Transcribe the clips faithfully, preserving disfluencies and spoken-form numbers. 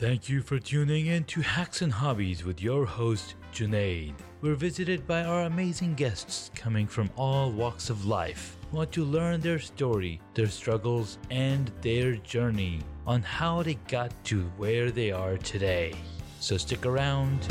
Thank you for tuning in to Hacks and Hobbies with your host, Junaid. We're visited by our amazing guests coming from all walks of life. We want to learn their story, their struggles, and their journey on how they got to where they are today. So stick around.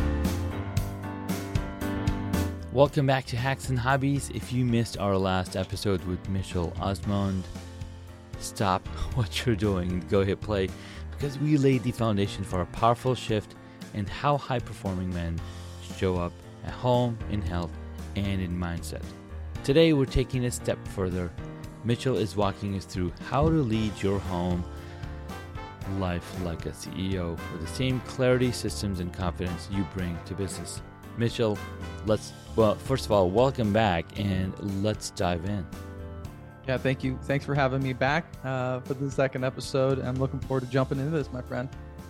Welcome back to Hacks and Hobbies. If you missed our last episode with Mitchell Osmond, stop what you're doing and go hit play, because we laid the foundation for a powerful shift in how high-performing men show up at home, in health, and in mindset. Today, we're taking a step further. Mitchell is walking us through how to lead your home life like a C E O with the same clarity, systems, and confidence you bring to business. Mitchell, let's, well, first of all, welcome back, and let's dive in. Yeah, thank you. Thanks for having me back uh, for the second episode. I'm looking forward to jumping into this, my friend.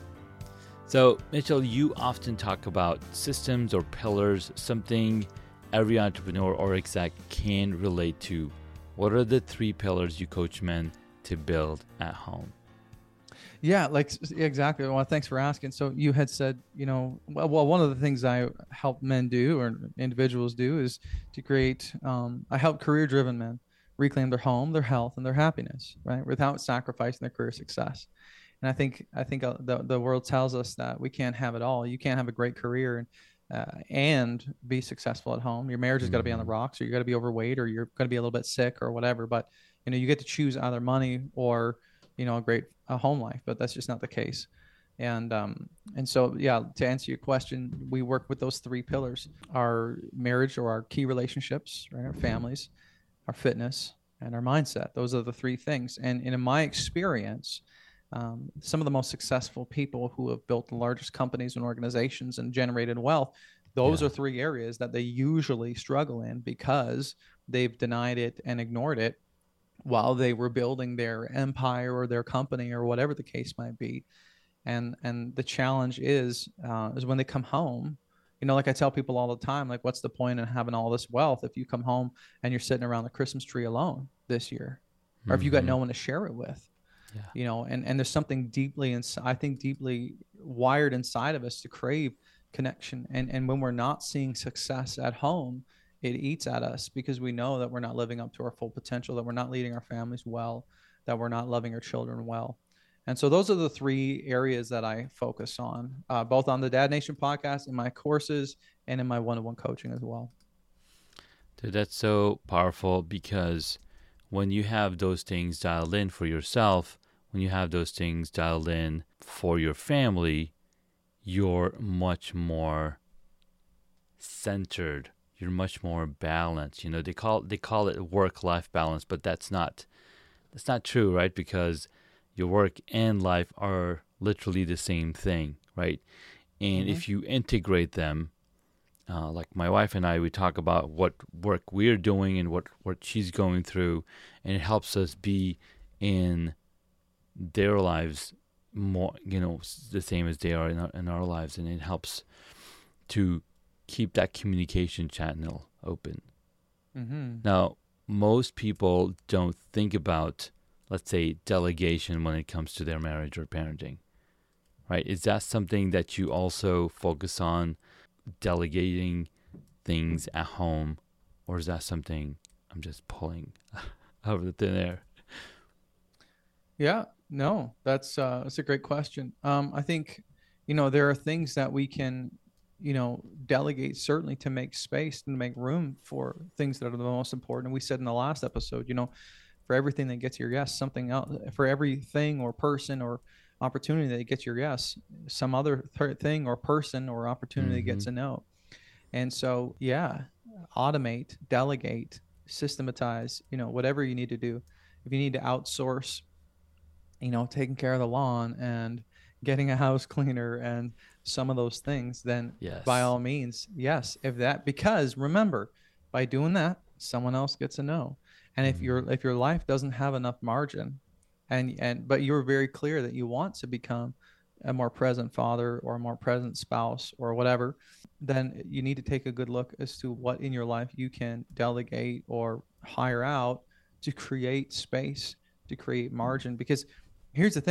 So, Mitchell, you often talk about systems or pillars, something every entrepreneur or exec can relate to. What are the three pillars you coach men to build at home? Yeah, like exactly. Well, thanks for asking. So you had said, you know, well, well one of the things I help men do or individuals do is to create, um, I help career-driven men reclaim their home, their health, and their happiness, right? Without sacrificing their career success. And I think I think uh, the the world tells us that we can't have it all. You can't have a great career and uh, and be successful at home. Your marriage has got to be on the rocks, or you got to be overweight, or you're going to be a little bit sick, or whatever. But you know, you get to choose either money or you know a great a home life. But that's just not the case. And um and so yeah, to answer your question, we work with those three pillars: our marriage or our key relationships, right? Our families, our fitness, and our mindset. Those are the three things. And, and in my experience, um, some of the most successful people who have built the largest companies and organizations and generated wealth, those Yeah. are three areas that they usually struggle in because they've denied it and ignored it while they were building their empire or their company or whatever the case might be. And and the challenge is uh, is when they come home. You know, like I tell people all the time, like, what's the point in having all this wealth if you come home and you're sitting around the Christmas tree alone this year, or if you got Mm-hmm. no one to share it with? Yeah. You know, and and there's something deeply and I think deeply wired inside of us to crave connection. And and when we're not seeing success at home, it eats at us because we know that we're not living up to our full potential, that we're not leading our families well, that we're not loving our children well. And so those are the three areas that I focus on, uh, both on the Dad Nation podcast, in my courses, and in my one-on-one coaching as well. Dude, that's so powerful, because when you have those things dialed in for yourself, when you have those things dialed in for your family, you're much more centered. You're much more balanced. You know, they call they call it work-life balance, but that's not that's not true, right? Because your work and life are literally the same thing, right? And Mm-hmm. if you integrate them, uh, like my wife and I, we talk about what work we're doing and what, what she's going through, and it helps us be in their lives more, you know, the same as they are in our, in our lives, and it helps to keep that communication channel open. Mm-hmm. Now, most people don't think about, let's say, delegation when it comes to their marriage or parenting, right? Is that something that you also focus on, delegating things at home, or is that something I'm just pulling out of the thin air? Yeah, no, that's uh, that's a great question. Um, I think, you know, there are things that we can, you know, delegate certainly to make space and make room for things that are the most important. And we said in the last episode, you know, for everything that gets your yes, something else, for everything or person or opportunity that gets your yes, some other th- thing or person or opportunity Mm-hmm. gets a no. And so, yeah, automate, delegate, systematize, you know, whatever you need to do. If you need to outsource, you know, taking care of the lawn and getting a house cleaner and some of those things, then Yes. by all means, yes, if that, because remember, by doing that, someone else gets a no. And if your if your life doesn't have enough margin, and and but you're very clear that you want to become a more present father or a more present spouse or whatever, then you need to take a good look as to what in your life you can delegate or hire out to create space, to create margin. Because here's the thing,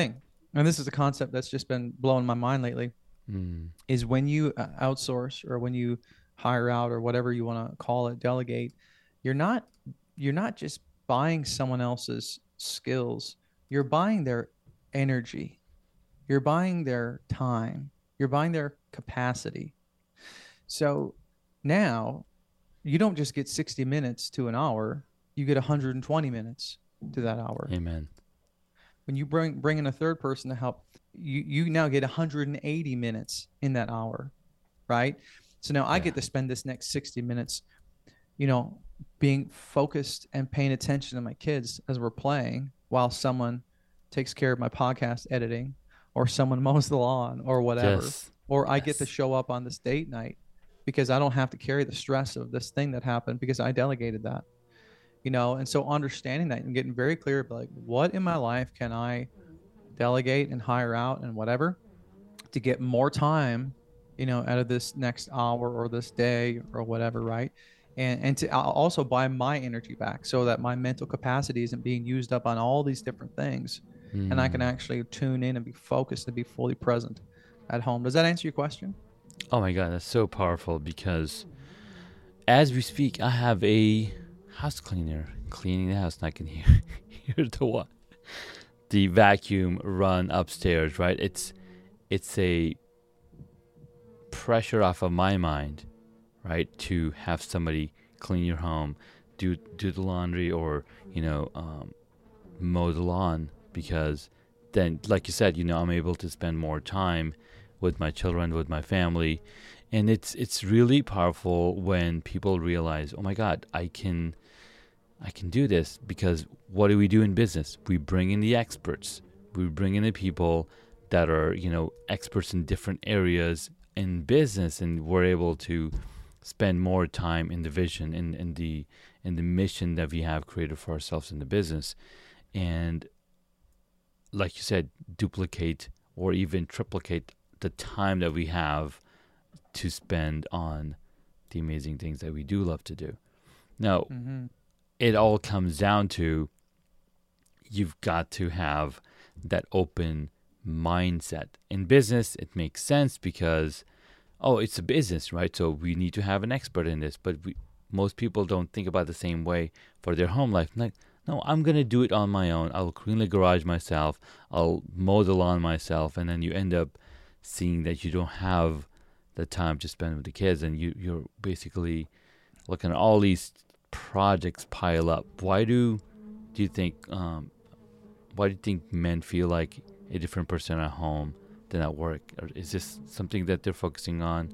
and this is a concept that's just been blowing my mind lately, Mm. is when you uh, outsource or when you hire out or whatever you want to call it, delegate, you're not you're not just buying someone else's skills, you're buying their energy, you're buying their time, you're buying their capacity. So now you don't just get sixty minutes to an hour, you get one hundred twenty minutes to that hour. Amen. When you bring bring in a third person to help, you you now get one hundred eighty minutes in that hour, right? So now I Yeah. get to spend this next sixty minutes, you know, being focused and paying attention to my kids as we're playing while someone takes care of my podcast editing or someone mows the lawn or whatever. Yes. Or I get to Yes. show up on this date night because I don't have to carry the stress of this thing that happened because I delegated that. You know, and so understanding that and getting very clear about like what in my life can I delegate and hire out and whatever to get more time, you know, out of this next hour or this day or whatever, right? And and to al- also buy my energy back so that my mental capacity isn't being used up on all these different things, and I can Mm. actually tune in and be focused and be fully present at home. Does that answer your question? Oh my God, that's so powerful because as we speak, I have a house cleaner cleaning the house, and I can hear hear the what the vacuum run upstairs. Right? It's it's a pressure off of my mind, right, to have somebody clean your home, do do the laundry, or you know, um, mow the lawn, because then, like you said, you know, I'm able to spend more time with my children, with my family, and it's it's really powerful when people realize, oh my God, I can I can do this. Because what do we do in business? We bring in the experts. We bring in the people that are, you know, experts in different areas in business, and we're able to spend more time in the vision and in, in the in the mission that we have created for ourselves in the business. And like you said, duplicate or even triplicate the time that we have to spend on the amazing things that we do love to do. Now, Mm-hmm. it all comes down to you've got to have that open mindset. In business, it makes sense because, oh, it's a business, right? So we need to have an expert in this. But we, most people don't think about the same way for their home life. Like, no, I'm going to do it on my own. I'll clean the garage myself. I'll mow the lawn myself. And then you end up seeing that you don't have the time to spend with the kids. And you, you're basically looking at all these projects pile up. Why do do you think um, why do you think men feel like a different person at home than at work? Or is this something that they're focusing on?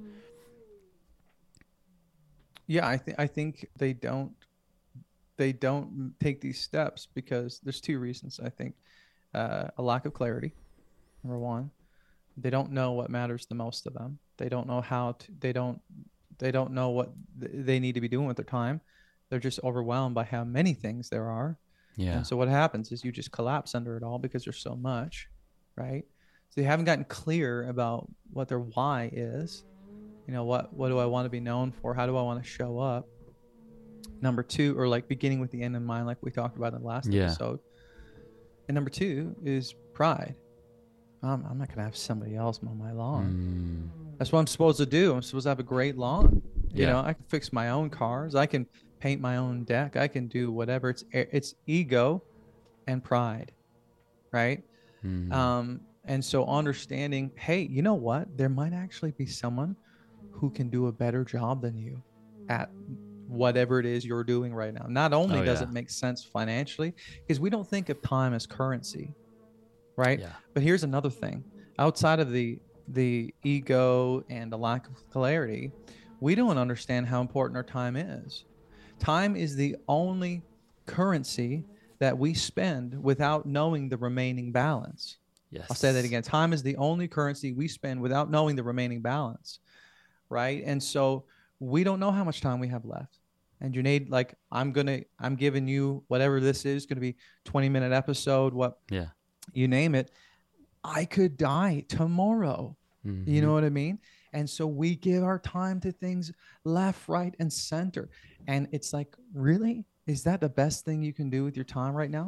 Yeah, I think I think they don't they don't take these steps because there's two reasons. I think uh, a lack of clarity, number one. They don't know what matters the most to them. They don't know how to. They don't. They don't know what th- they need to be doing with their time. They're just overwhelmed by how many things there are. Yeah. And so what happens is you just collapse under it all because there's so much, right? So they haven't gotten clear about what their why is. You know, what what do I want to be known for? How do I want to show up? Number two, or like beginning with the end in mind, like we talked about in the last Yeah. episode. And number two is pride. I'm, I'm not going to have somebody else mow my lawn. Mm, That's what I'm supposed to do. I'm supposed to have a great lawn. You Yeah. know, I can fix my own cars. I can paint my own deck. I can do whatever. It's it's ego and pride, right? mm, Um, and so understanding, hey, you know what? There might actually be someone who can do a better job than you at whatever it is you're doing right now. Not only Oh, does yeah. it make sense financially, because we don't think of time as currency, right? yeah. But here's another thing. Outside of the the ego and the lack of clarity, we don't understand how important our time is. Time is the only currency that we spend without knowing the remaining balance. Yes. I'll say that again. Time is the only currency we spend without knowing the remaining balance, right? And so we don't know how much time we have left. And Junaid, like I'm gonna, I'm giving you whatever this is, going to be twenty minute episode, what Yeah. you name it. I could die tomorrow. Mhm. You know what I mean? And so we give our time to things left, right, and center. And it's like, really? Is that the best thing you can do with your time right now?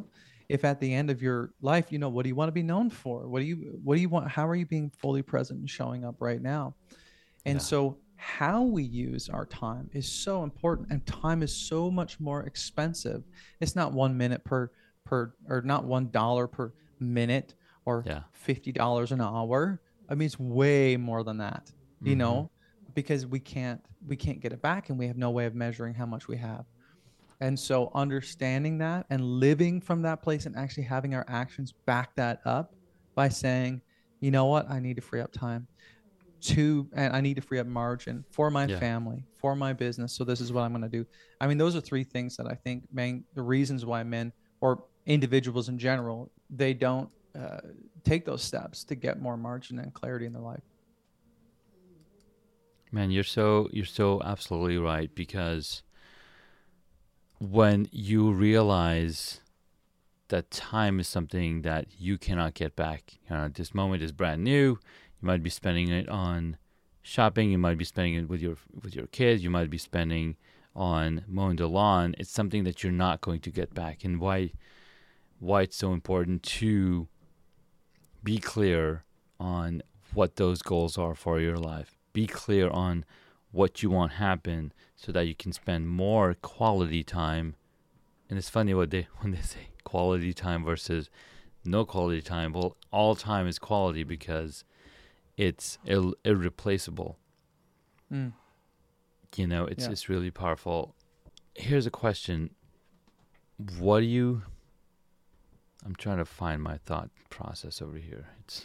if at the end of your life, you know, what do you want to be known for? What do you, what do you want? How are you being fully present and showing up right now? And Yeah. so how we use our time is so important, and time is so much more expensive. It's not one minute per, per, or not one dollar per minute or Yeah. fifty dollars an hour. I mean, it's way more than that, you Mm-hmm. know, because we can't, we can't get it back, and we have no way of measuring how much we have. And so understanding that and living from that place and actually having our actions back that up by saying, you know what, I need to free up time to, and I need to free up margin for my Yeah. family, for my business. So this is what I'm going to do. I mean, those are three things that I think main the reasons why men or individuals in general, they don't uh, take those steps to get more margin and clarity in their life. Man, you're so you're so absolutely right, because when you realize that time is something that you cannot get back. You know, this moment is brand new. You might be spending it on shopping. You might be spending it with your with your kids. You might be spending on mowing the lawn. It's something that you're not going to get back. And why why it's so important to be clear on what those goals are for your life. Be clear on what you want happen, so that you can spend more quality time. And it's funny what they when they say quality time versus no quality time. Well, all time is quality because it's ir- irreplaceable. Mm. You know, it's Yeah. it's really powerful. Here's a question. What do you I'm trying to find my thought process over here. It's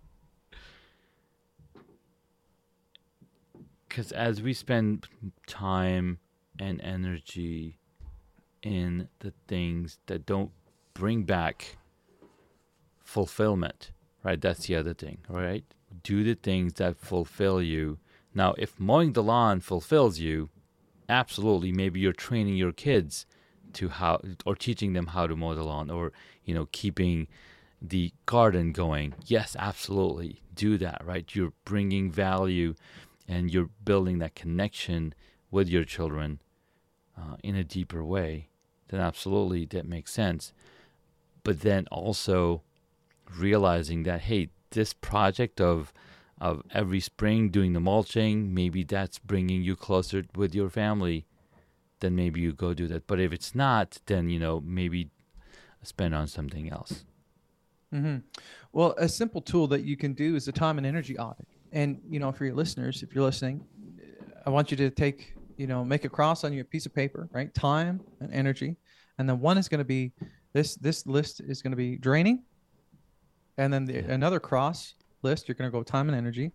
because as we spend time and energy in the things that don't bring back fulfillment, right? That's the other thing, right? Do the things that fulfill you. Now, if mowing the lawn fulfills you, absolutely, maybe you're training your kids to how, or teaching them how to mow the lawn, or, you know, keeping the garden going. Yes, absolutely, do that, right? You're bringing value, and you're building that connection with your children uh, in a deeper way. Then absolutely that makes sense. But then also realizing that, hey, this project of of every spring doing the mulching, maybe that's bringing you closer with your family, then maybe you go do that. But if it's not, then, you know, maybe spend on something else. Mm-hmm. Well, a simple tool that you can do is a time and energy audit. And, you know, for your listeners, if you're listening, I want you to take, you know, make a cross on your piece of paper, right? Time and energy. And then one is going to be this, this list is going to be draining. And then the, Yeah. another cross list, you're going to go time and energy.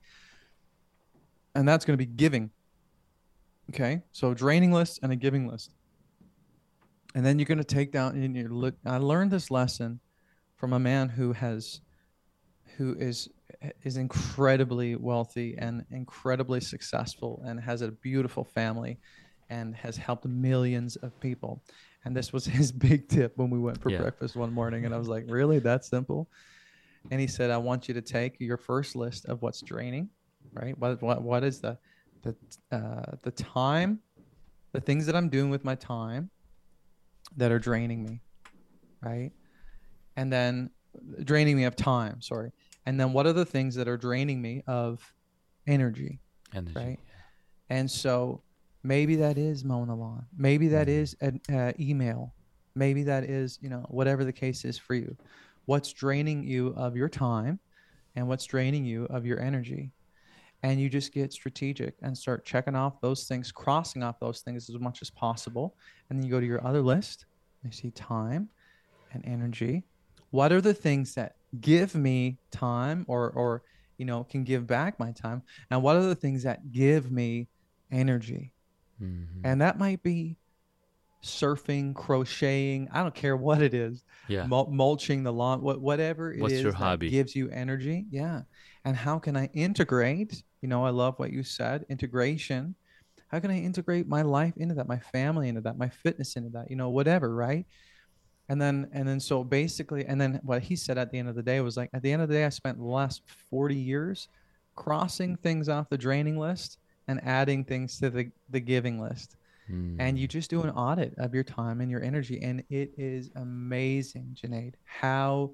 And that's going to be giving. Okay. So draining list and a giving list. And then you're going to take down in your look. I learned this lesson from a man who has, who is, is incredibly wealthy and incredibly successful and has a beautiful family and has helped millions of people. And this was his big tip when we went for Yeah. breakfast one morning. And I was like, really? That simple? And he said, I want you to take your first list of what's draining, right? What, what, what is the, the, uh, the time, the things that I'm doing with my time that are draining me, right? And then draining me of time, sorry. And then what are the things that are draining me of energy, Energy. right? And so maybe that is mowing the lawn. Maybe that Mhm. is an uh, email. Maybe that is, you know, whatever the case is for you. What's draining you of your time and what's draining you of your energy. And you just get strategic and start checking off those things, crossing off those things as much as possible. And then you go to your other list. You see time and energy. What are the things that give me time or, or, you know, can give back my time? And what are the things that give me energy? Mhm. And that might be surfing, crocheting. I don't care what it is. Yeah. Mul- mulching the lawn, what, whatever it What's is your that hobby? gives you energy. Yeah. And how can I integrate? You know, I love what you said, integration. How can I integrate my life into that, my family into that, my fitness into that, you know, whatever, right? And then, and then, so basically, and then what he said at the end of the day was like, at the end of the day, I spent the last forty years crossing things off the draining list and adding things to the, the giving list. and Mm. you just do an audit of your time and your energy. And it is amazing, Janaid, how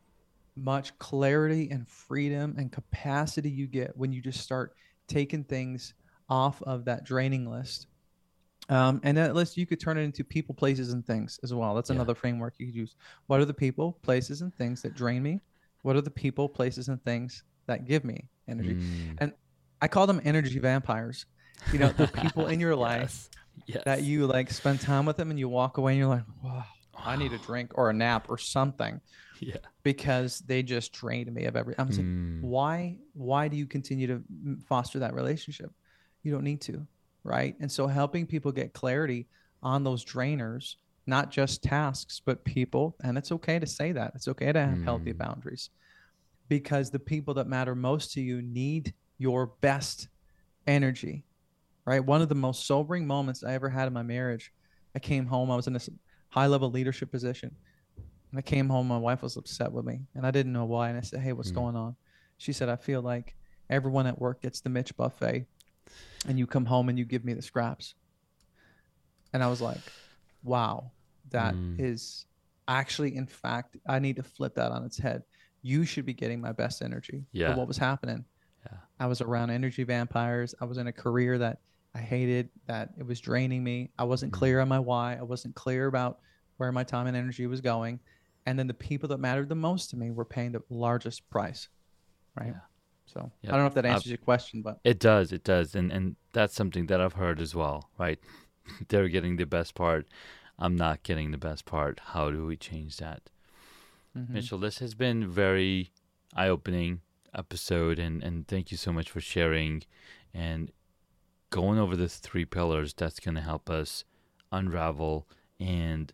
much clarity and freedom and capacity you get when you just start taking things off of that draining list. Um, and that list, you could turn it into people, places, and things as well. That's Yeah. another framework you could use. What are the people, places, and things that drain me? What are the people, places, and things that give me energy? Mm. And I call them energy vampires. You know, they're people in your life Yes. that Yes. you like spend time with them and you walk away and you're like, wow, I need a drink or a nap or something, Yeah. because they just drained me of every. I'm saying, Mm. why? Why do you continue to m- foster that relationship? You don't need to, right? And so, helping people get clarity on those drainers, not just tasks, but people. And it's okay to say that. It's okay to have healthy Mm. boundaries, because the people that matter most to you need your best energy, right? One of the most sobering moments I ever had in my marriage, I came home. I was in this high level leadership position. And I came home, my wife was upset with me, and I didn't know why. And I said, hey, what's Mm. going on? She said, I feel like everyone at work gets the Mitch buffet, and you come home and you give me the scraps. And I was like, wow, that Mm. is actually, in fact, I need to flip that on its head. You should be getting my best energy. Yeah. But what was happening? Yeah. I was around energy vampires. I was in a career that I hated, that it was draining me. I wasn't Mm. clear on my why. I wasn't clear about where my time and energy was going. And then the people that mattered the most to me were paying the largest price, right? Yeah. So Yep. I don't know if that I've- answers your question, but It does. It does. And and that's something that I've heard as well, right? They're getting the best part. I'm not getting the best part. How do we change that? mhm. Mitchell, this has been very eye-opening episode, and, and thank you so much for sharing and going over the three pillars that's going to help us unravel and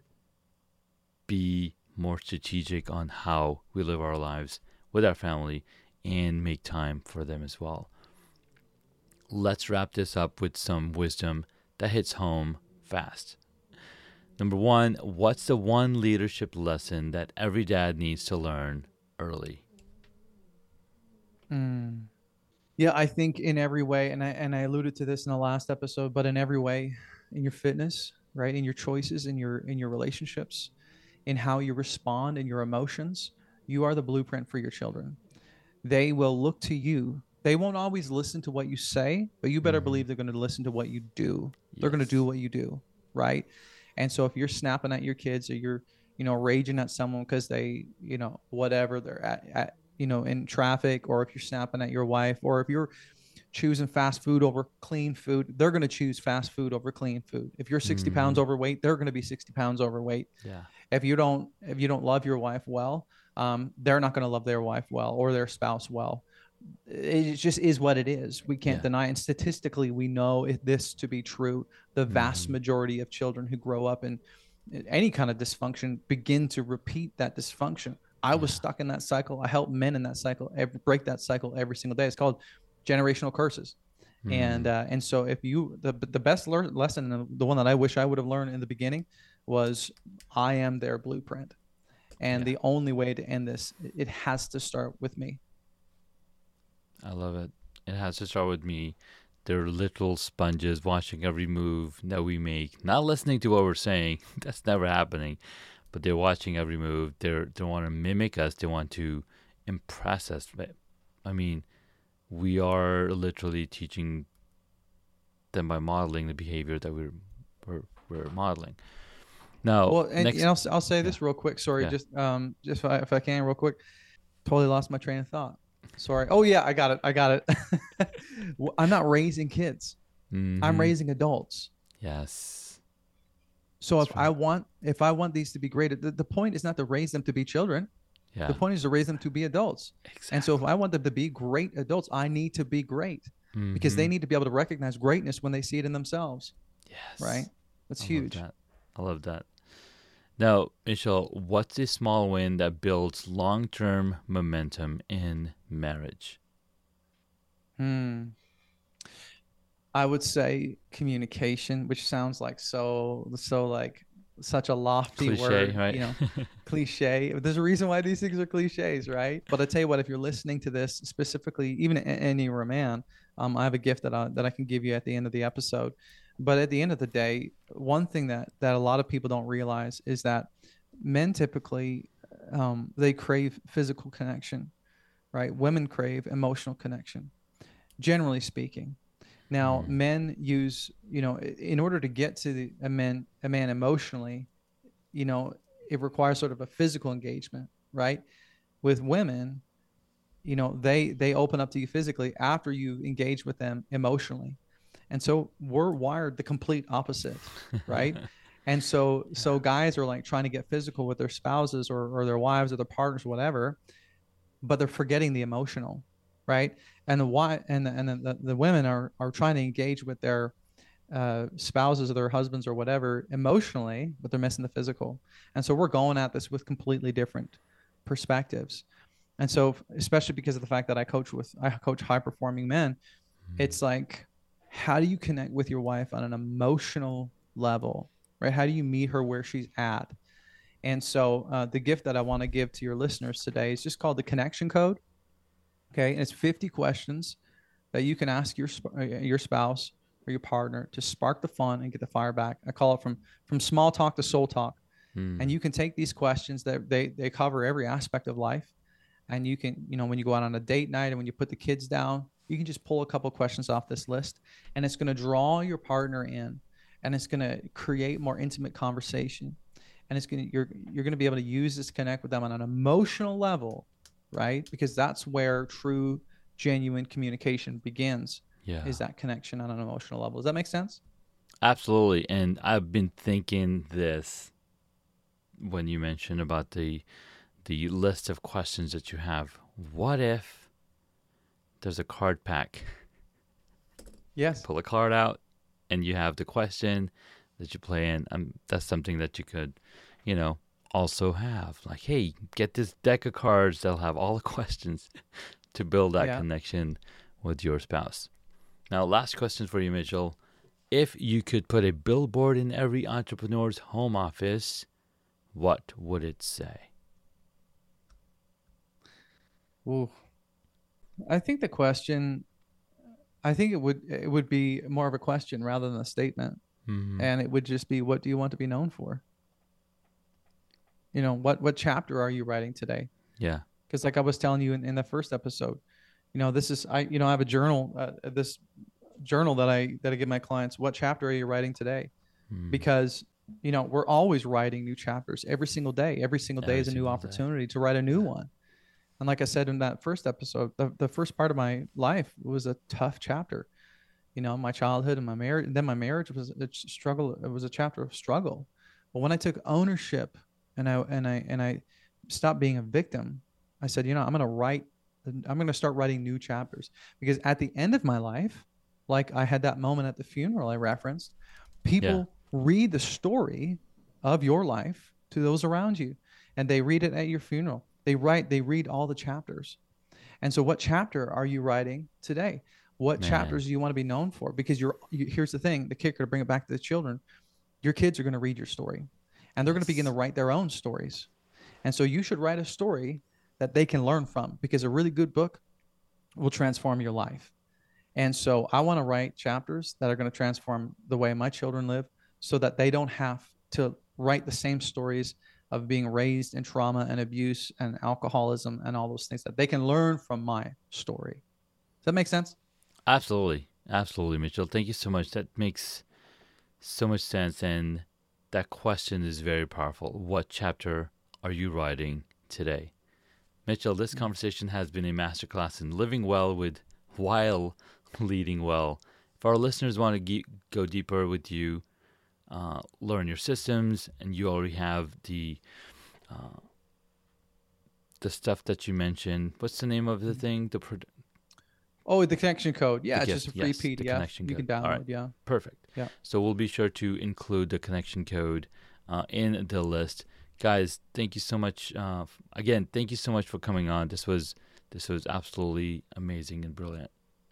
be more strategic on how we live our lives with our family and make time for them as well. Let's wrap this up with some wisdom that hits home fast. Number one, what's the one leadership lesson that every dad needs to learn early? Mm. Yeah, I think in every way, and I and I alluded to this in the last episode, but in every way, in your fitness, right, in your choices, in your in your relationships, in how you respond, in your emotions, you are the blueprint for your children. They will look to you. They won't always listen to what you say, but you better Mhm. believe they're going to listen to what you do. They're going to Yes. do what you do, right? And so if you're snapping at your kids, or you're, you know, raging at someone because they, you know, whatever they're at, at, you know, in traffic, or if you're snapping at your wife, or if you're choosing fast food over clean food, they're going to choose fast food over clean food. If you're sixty pounds Mhm. overweight, they're going to be sixty pounds overweight. Yeah. If you don't, if you don't love your wife well, um, they're not going to love their wife well, or their spouse well. It just is what it is. We can't Yeah. deny. And statistically, we know it, this to be true. The vast Mhm. majority of children who grow up in any kind of dysfunction begin to repeat that dysfunction. I was Yeah. stuck in that cycle. I help men in that cycle, every, break that cycle every single day. It's called generational curses. And Mm. uh, and so if you the the best lear- lesson, and the one that I wish I would have learned in the beginning, was I am their blueprint. And Yeah. the only way to end this, it has to start with me. I love it. It has to start with me. They're little sponges watching every move that we make, not listening to what we're saying. That's never happening. But they're watching every move. They're they want to mimic us. They want to impress us. But, I mean, we are literally teaching them by modeling the behavior that we're we're, we're modeling. Now, Well, and, next, and I'll, I'll say yeah. this real quick. Sorry, Yeah. just um, just if I, if I can, real quick. Totally lost my train of thought. Sorry. Oh yeah, I got it. I got it. Well, I'm not raising kids. I'm Mhm. raising adults. Yes. So That's if right. I want, if I want these to be great, the, the point is not to raise them to be children. Yeah. The point is to raise them to be adults. Exactly. And so if I want them to be great adults, I need to be great, because they Mhm. need to be able to recognize greatness when they see it in themselves. Yes. Right? That's I huge. Love that. I love that. Now, Michelle, what's a small win that builds long-term momentum in marriage? Hmm. I would say communication, which sounds like so so like such a lofty Cliche, word, right? you know, cliche. There's a reason why these things are cliches, right? But I tell you what, if you're listening to this specifically, even a- any you're a man, um, I have a gift that I that I can give you at the end of the episode. But at the end of the day, one thing that that a lot of people don't realize is that men typically um, they crave physical connection, right? Women crave emotional connection, generally speaking. Now, Mm. men use, you know, in order to get to the, a man, a man emotionally, you know, it requires sort of a physical engagement, right? With women, you know, they they open up to you physically after you engage with them emotionally. And so we're wired the complete opposite, right? And so so guys are like trying to get physical with their spouses or, or their wives or their partners, whatever, but they're forgetting the emotional, right? And the why and the, and the, the women are are trying to engage with their uh, spouses or their husbands or whatever emotionally, but they're missing the physical. And so we're going at this with completely different perspectives. And so, especially because of the fact that I coach with I coach high performing men, Mm. it's like, how do you connect with your wife on an emotional level, right? How do you meet her where she's at? And so, uh, the gift that I want to give to your listeners today is just called the Connection Code. Okay, and it's fifty questions that you can ask your uh, your spouse or your partner to spark the fun and get the fire back. I call it from from small talk to soul talk. And Mm. you can take these questions that they they cover every aspect of life, and you can, you know, when you go out on a date night and when you put the kids down, you can just pull a couple questions off this list, and it's going to draw your partner in, and it's going to create more intimate conversation, and it's going to you're you're going to be able to use this to connect with them on an emotional level, right? Because that's where true genuine communication begins, Yeah. is that connection on an emotional level. Does that make sense? Absolutely. And I've been thinking this when you mentioned about the the list of questions that you have. What if there's a card pack? Yes. Pull a card out and you have the question that you play in. Um, that's something that you could, you know, also have. Like, hey, get this deck of cards that'll have all the questions to build that Yeah. connection with your spouse. Now, last question for you, Mitchell. If you could put a billboard in every entrepreneur's home office, what would it say? Ooh. I think the question, I think it would it would be more of a question rather than a statement. Mm-hmm. And it would just be, what do you want to be known for? You know, what what chapter are you writing today? Yeah. Because like I was telling you in, in the first episode, you know, this is I you know I have a journal, uh, this journal that I that I give my clients. What chapter are you writing today? Mm. Because you know we're always writing new chapters every single day. Every single day Every is a new single day. opportunity to write a new one. And like I said in that first episode, the, the first part of my life was a tough chapter. You know, my childhood and my marriage, and then my marriage was a struggle. It was a chapter of struggle. But when I took ownership and I and I and I stopped being a victim, I said, you know, I'm going to write. I'm going to start writing new chapters, because at the end of my life, like I had that moment at the funeral I referenced, people yeah. read the story of your life to those around you, and they read it at your funeral. They write, they read all the chapters. And so what chapter are you writing today? What Man. chapters do you want to be known for? Because you're, you, here's the thing, the kicker, to bring it back to the children, your kids are going to read your story, and they're yes. going to begin to write their own stories. And so you should write a story that they can learn from, because a really good book will transform your life. And so I want to write chapters that are going to transform the way my children live, so that they don't have to write the same stories of being raised in trauma and abuse and alcoholism and all those things, that they can learn from my story. Does that make sense? Absolutely. Absolutely, Mitchell. Thank you so much. That makes so much sense. And that question is very powerful. What chapter are you writing today? Mitchell, this conversation has been a masterclass in living well with while leading well. If our listeners want to ge- go deeper with you, uh, learn your systems, and you already have the uh, the stuff that you mentioned. What's the name of the thing? The pro- oh, the connection code. Yeah, the it's gift. just a free yes, P D F connection you code. can download. Right. Yeah, perfect. Yeah. So we'll be sure to include the connection code uh, in the list. Guys, thank you so much. Uh, f- again, thank you so much for coming on. This was this was absolutely amazing and brilliant.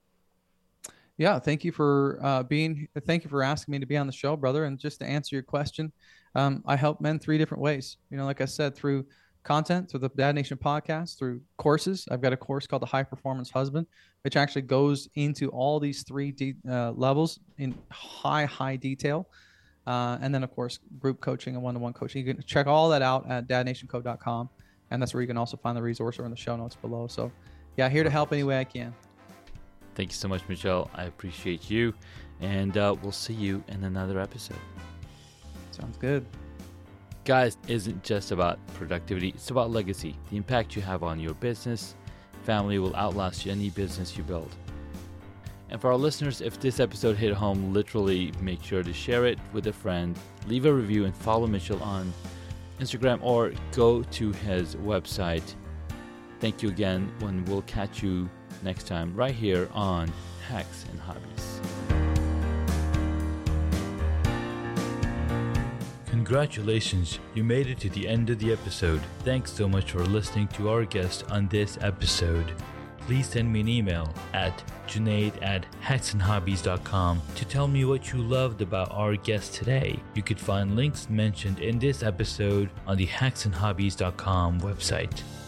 Yeah, thank you for uh, being. Thank you for asking me to be on the show, brother. And just to answer your question, um, I help men three different ways. You know, like I said, through content through the Dad Nation podcast, through courses. I've got a course called the High Performance Husband, which actually goes into all these three de- uh, levels in high, high detail. Uh, and then, of course, group coaching and one-to-one coaching. You can check all that out at dad nation co dot com. And that's where you can also find the resource or in the show notes below. So, yeah, here to help any way I can. Thank you so much, Michelle. I appreciate you. And uh, we'll see you in another episode. Sounds good. Guys, it isn't just about productivity. It's about legacy. The impact you have on your business, family will outlast any business you build. And for our listeners, if this episode hit home, literally make sure to share it with a friend, leave a review, and follow Mitchell on Instagram or go to his website. Thank you again, and we'll catch you next time right here on Hacks and Hobbies. Congratulations, you made it to the end of the episode. Thanks so much for listening to our guest on this episode. Please send me an email at junaid at hacks and hobbies dot com to tell me what you loved about our guest today. You could find links mentioned in this episode on the hacks and hobbies dot com website.